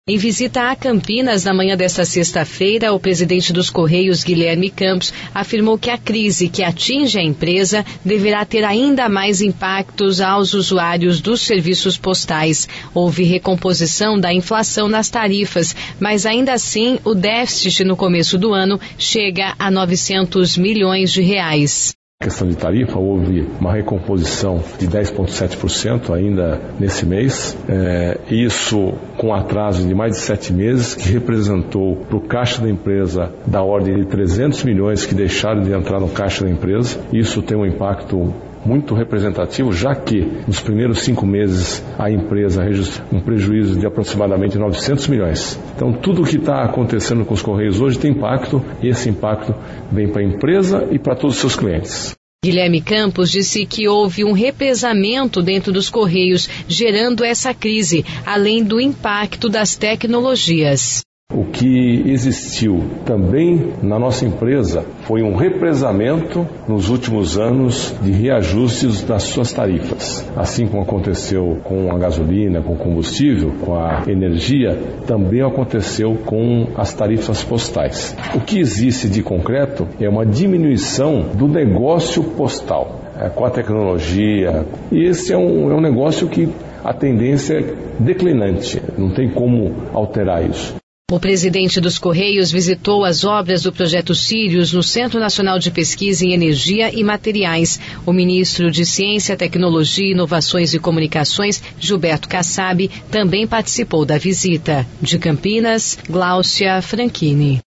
Em visita a Campinas na manhã desta sexta-feira, o presidente dos Correios, Guilherme Campos, afirmou que a crise que atinge a empresa deverá ter ainda mais impactos aos usuários dos serviços postais. Houve recomposição da inflação nas tarifas, mas ainda assim o déficit no começo do ano chega a 900 milhões de reais. Na questão de tarifa, houve uma recomposição de 10,7% ainda nesse mês. Isso com atraso de mais de 7 meses, que representou para o caixa da empresa da ordem de 300 milhões que deixaram de entrar no caixa da empresa. Isso tem um impacto muito representativo, já que nos primeiros 5 meses a empresa registrou um prejuízo de aproximadamente 900 milhões. Então tudo o que está acontecendo com os Correios hoje tem impacto, e esse impacto vem para a empresa e para todos os seus clientes. Guilherme Campos disse que houve um represamento dentro dos Correios, gerando essa crise, além do impacto das tecnologias. O que existiu também na nossa empresa foi um represamento nos últimos anos de reajustes das suas tarifas. Assim como aconteceu com a gasolina, com o combustível, com a energia, também aconteceu com as tarifas postais. O que existe de concreto é uma diminuição do negócio postal, com a tecnologia. E esse é um negócio que a tendência é declinante, não tem como alterar isso. O presidente dos Correios visitou as obras do Projeto Sirius no Centro Nacional de Pesquisa em Energia e Materiais. O ministro de Ciência, Tecnologia, Inovações e Comunicações, Gilberto Kassab, também participou da visita. De Campinas, Gláucia Franchini.